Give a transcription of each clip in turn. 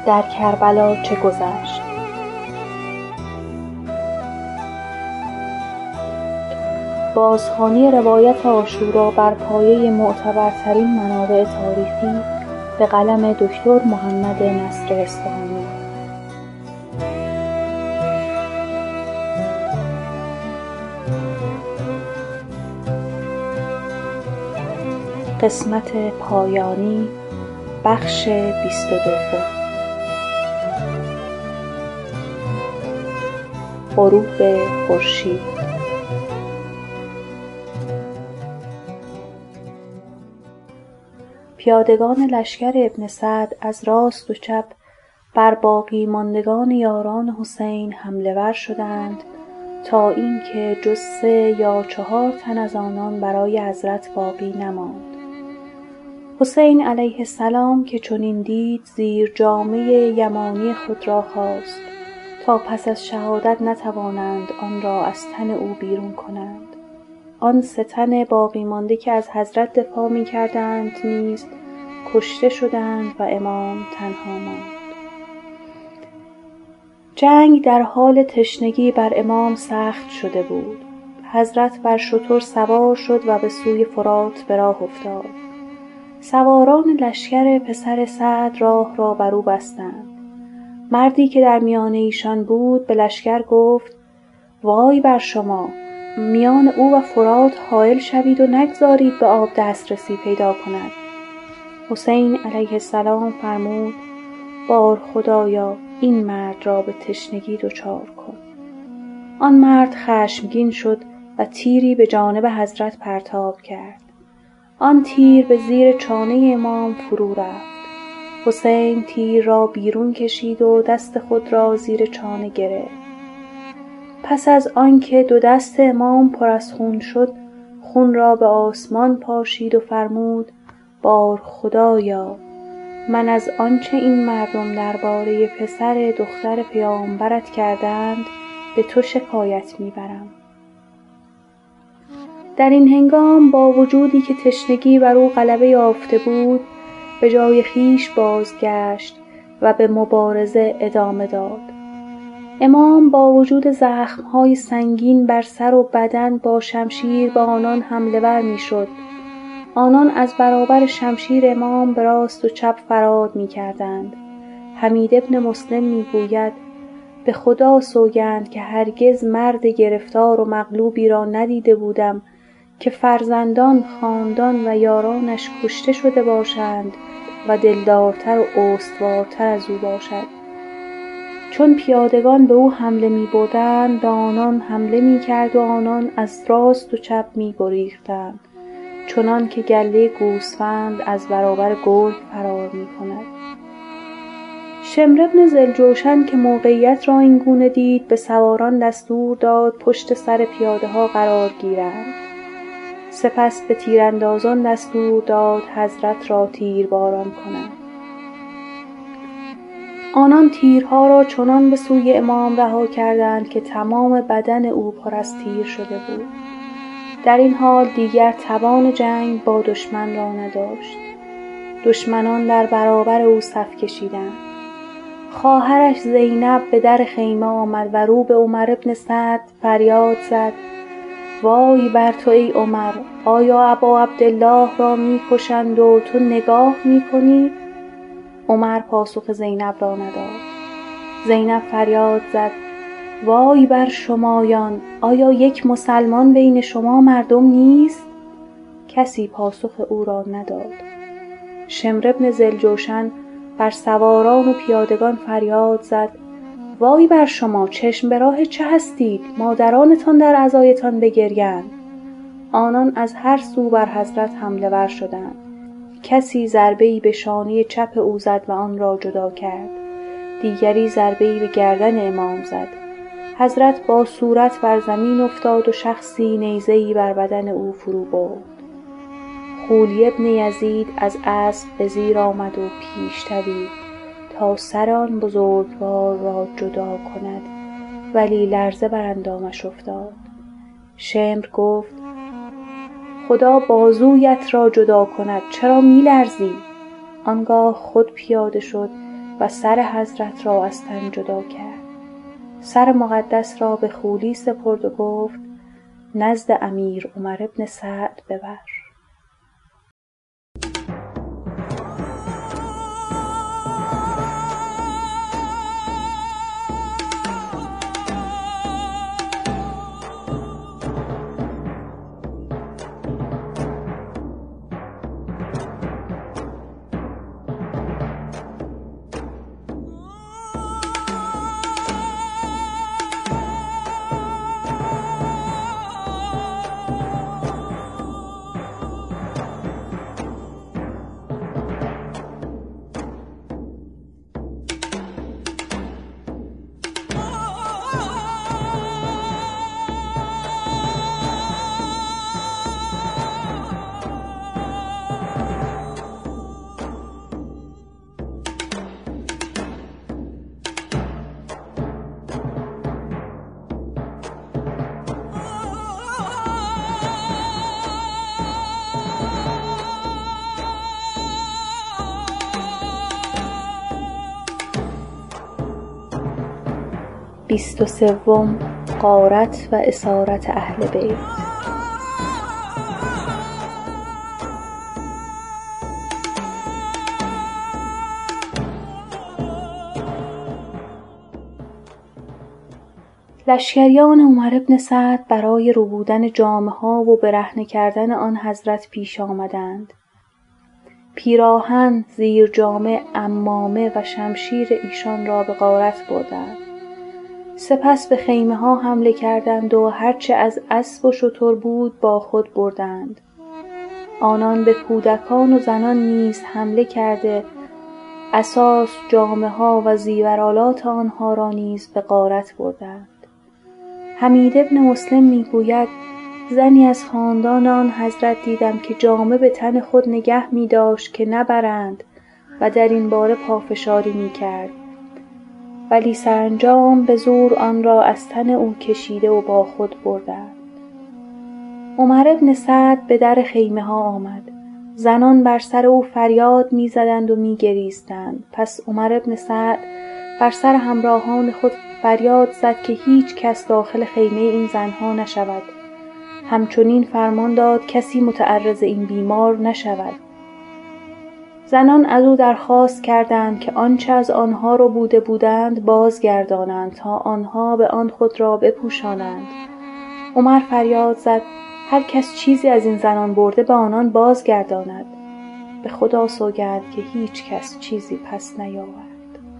در کربلا چه گذشت. بازخوانی روایت عاشورا بر پایه معتبرترین منابع تاریخی به قلم دکتر محمد نصر اصفهانی. قسمت پایانی، بخش 22. غروب خورشید. پیادگان لشکر ابن سعد از راست و چپ بر باقی ماندگان یاران حسین حمله ور شدند تا اینکه جز 3 یا 4 تن از آنان برای حضرت باقی نماند. حسین علیه السلام که چنین دید زیر جامه یمانی خود را خواست تا پس از شهادت نتوانند آن را از تن او بیرون کنند. آن 3 تن باقی مانده که از حضرت دفاع می کردند نیز کشته شدند و امام تنها ماند. جنگ در حال تشنگی بر امام سخت شده بود. حضرت بر شتر سوار شد و به سوی فرات به راه افتاد. سواران لشکر پسر سعد راه را بر او بستند. مردی که در میان ایشان بود به لشکر گفت: وای بر شما، میان او و فرات حائل شوید و نگذارید به آب دسترسی پیدا کند. حسین علیه السلام فرمود: بار خدایا این مرد را به تشنگی دچار کن. آن مرد خشمگین شد و تیری به جانب حضرت پرتاب کرد. آن تیر به زیر چانه امام فرو رفت. حسین تیر را بیرون کشید و دست خود را زیر چانه گرفت. پس از آنکه 2 دست امام پر از خون شد، خون را به آسمان پاشید و فرمود: بار خدایا، من از آنچه این مردم درباره پسر دختر پیامبرت کردند به تو شکایت میبرم. در این هنگام با وجودی که تشنگی بر او غلبه یافته بود، به جای خویش بازگشت و به مبارزه ادامه داد. امام با وجود زخم‌های سنگین بر سر و بدن با شمشیر به آنان حمله ور می‌شد. آنان از برابر شمشیر امام به راست و چپ فرار می‌کردند. حمید ابن مسلم می‌گوید: به خدا سوگند که هرگز مرد گرفتار و مغلوبی را ندیده بودم که فرزندان، خاندان و یارانش کشته شده باشند و دلدارتر و استوارتر از او باشد. چون پیادگان به او حمله می بردند به آنان حمله می کرد و آنان از راست و چپ می گریختند، چنان که گله گوسفند از برابر گرگ فرار می کند. شمر ابن ذوالجوشن که موقعیت را این گونه دید به سواران دستور داد پشت سر پیاده ها قرار گیرند. سپس به تیراندازان دستور داد حضرت را تیرباران کنند. آنان تیرها را چنان به سوی امام رها کردند که تمام بدن او پر از تیر شده بود. در این حال دیگر توان جنگ با دشمن را نداشت. دشمنان در برابر او صف کشیدند. خواهرش زینب به در خیمه آمد و رو به عمر ابن سعد فریاد زد: وای بر تو ای عمر، آیا ابا عبدالله را می‌کشند و تو نگاه می‌کنی؟ عمر پاسخ زینب را نداد. زینب فریاد زد: وای بر شمایان، آیا یک مسلمان بین شما مردم نیست؟ کسی پاسخ او را نداد. شمر ابن ذوالجوشن بر سواران و پیادگان فریاد زد: وای بر شما، چشم به راه چه هستید؟ مادرانتان در عزایتان بگریند. آنان از هر سو بر حضرت حمله ور شدند. کسی ضربه‌ای به شانه چپ او زد و آن را جدا کرد. دیگری ضربه‌ای به گردن امام زد. حضرت با صورت بر زمین افتاد و شخصی نیزه‌ای بر بدن او فرو برد. خولی ابن یزید از اسب به زیر آمد و پیش دوید تا سر آن بزرگوار را جدا کند، ولی لرزه بر اندامش افتاد. شمر گفت: خدا بازویت را جدا کند، چرا می لرزی؟ آنگاه خود پیاده شد و سر حضرت را از تن جدا کرد. سر مقدس را به خولی سپرد و گفت نزد امیر عمر بن سعد ببر. بیست و سوم غارت و اسارت اهل بیت. لشکریان عمر بن سعد برای ربودن جامه‌ها و برهنه کردن آن حضرت پیش آمدند. پیراهن، زیر جامه، عمامه و شمشیر ایشان را به غارت بردند. سپس به خیمه ها حمله کردند و هرچه از اسب و شتر بود با خود بردند. آنان به کودکان و زنان نیز حمله کرده اساس، جامه ها و زیورآلات آنها را نیز به غارت بردند. حمید بن مسلم میگوید زنی از خاندان آن حضرت دیدم که جامه به تن خود نگه می داشت که نبرند و در این باره پافشاری می کرد، ولی سرانجام به زور آن را از تن او کشیده و با خود بردند. عمر بن سعد به در خیمه ها آمد. زنان بر سر او فریاد می زدند و می گریستند. پس عمر بن سعد بر سر همراهان خود فریاد زد که هیچ کس داخل خیمه این زنها نشود. همچنین فرمان داد کسی متعرض این بیمار نشود. زنان از او درخواست کردند که آنچه از آنها رو بوده بودند بازگردانند تا آنها به آن خود را بپوشانند. عمر فریاد زد هر کس چیزی از این زنان برده به آنان بازگرداند. به خدا سوگند که هیچ کس چیزی پس نیاورد.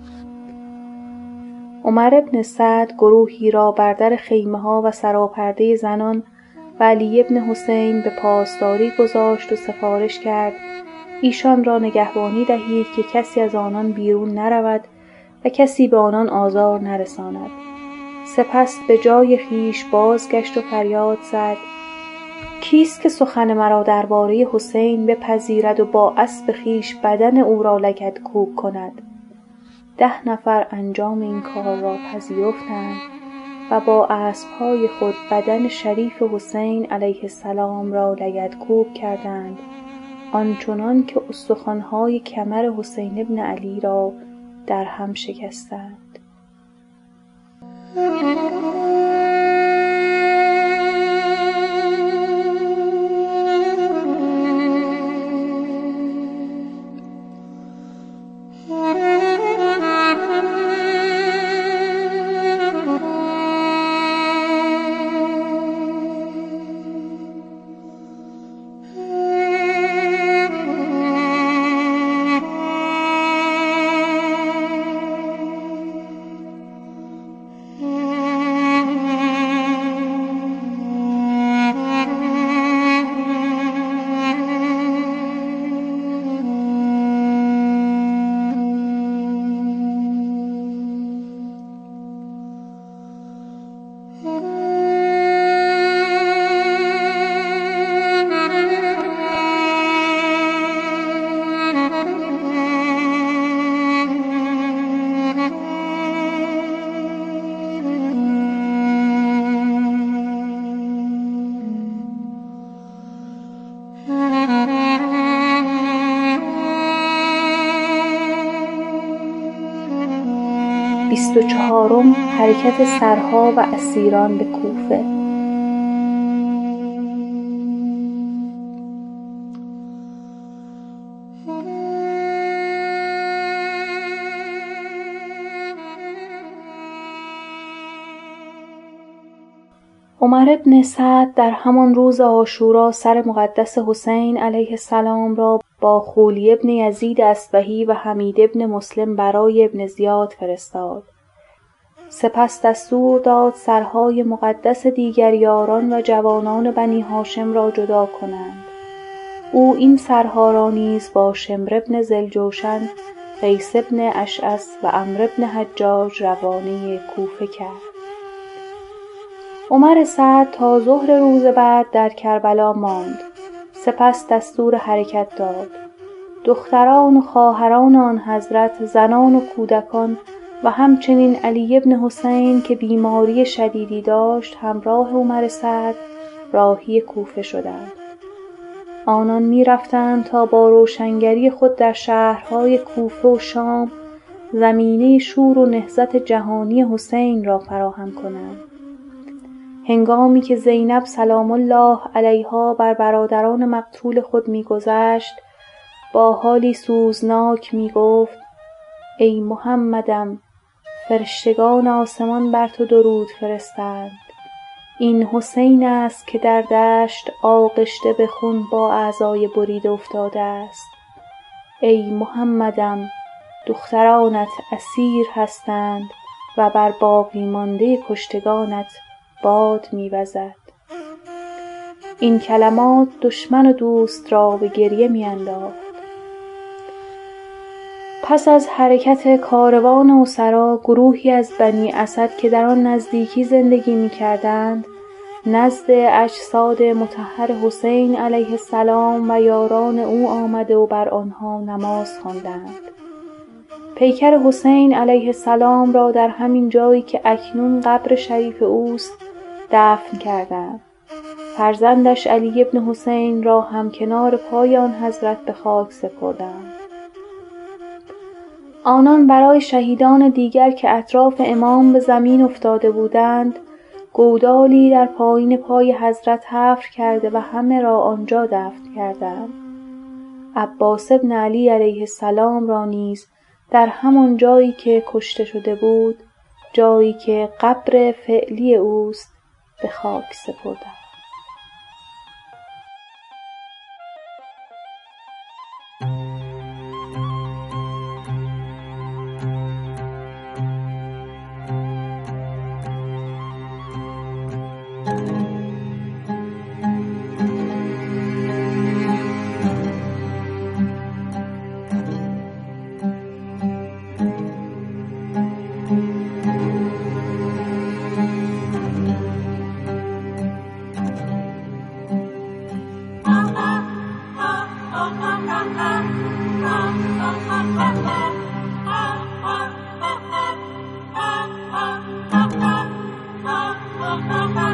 عمر بن سعد گروهی را بر در خیمه ها و سراپرده زنان و علی بن حسین به پاسداری گذاشت و سفارش کرد ایشان را نگهبانی دهید که کسی از آنان بیرون نرود و کسی به آنان آزار نرساند. سپس به جای خویش بازگشت و فریاد زد کیست که سخن مرا درباره حسین بپذیرد و با اسب خویش بدن او را لگدکوب کند؟ 10 نفر انجام این کار را پذیرفتند و با اسب‌های خود بدن شریف حسین علیه السلام را لگدکوب کردند، آنچنان که استخوان‌های کمر حسین بن علی را در هم شکستند. 24 حرکت سرها و اسیران به کوفه. عمر بن سعد در همان روز عاشورا سر مقدس حسین علیه السلام را با خولی بن یزید اصبهی و حمید بن مسلم برای ابن زیاد فرستاد. سپس دستور داد سرهای مقدس دیگر یاران و جوانان بنی هاشم را جدا کنند. او این سرها را نیز با شمر بن ذوالجوشن، قیس بن اشعث و عمرو بن حجاج روانه کوفه کرد. عمر سعد تا ظهر روز بعد در کربلا ماند. سپس دستور حرکت داد. دختران و خواهران آن حضرت، زنان و کودکان و همچنین علی بن حسین که بیماری شدیدی داشت همراه عمر سعد راهی کوفه شدند. آنان می رفتند تا با روشنگری خود در شهرهای کوفه و شام زمینه شور و نهضت جهانی حسین را فراهم کنند. هنگامی که زینب سلام الله علیها بر برادران مقتول خود می‌گذشت، با حالی سوزناک می‌گفت: ای محمدم، فرشتگان آسمان بر تو درود فرستند. این حسین است که در دشت آغشته به خون با اعضای بریده افتاده است. ای محمدم، دخترانت اسیر هستند و بر باقی مانده کشتگانت باد می‌وزد. این کلمات دشمن و دوست را به گریه می‌انداخت. پس از حرکت کاروان اسرا، گروهی از بنی اسد که در آن نزدیکی زندگی می‌کردند نزد اجساد مطهر حسین علیه السلام و یاران او آمده و بر آنها نماز خواندند. پیکر حسین علیه السلام را در همین جایی که اکنون قبر شریف اوست دفن کردند. فرزندش علی بن حسین را هم کنار پای آن حضرت به خاک سپردند. آنان برای شهیدان دیگر که اطراف امام به زمین افتاده بودند گودالی در پایین پای حضرت حفر کرده و همه را آنجا دفن کردند. عباس بن علی علیه السلام را نیز در همان جایی که کشته شده بود، جایی که قبر فعلی اوست، به خاک سپردند. Ha ha ha ha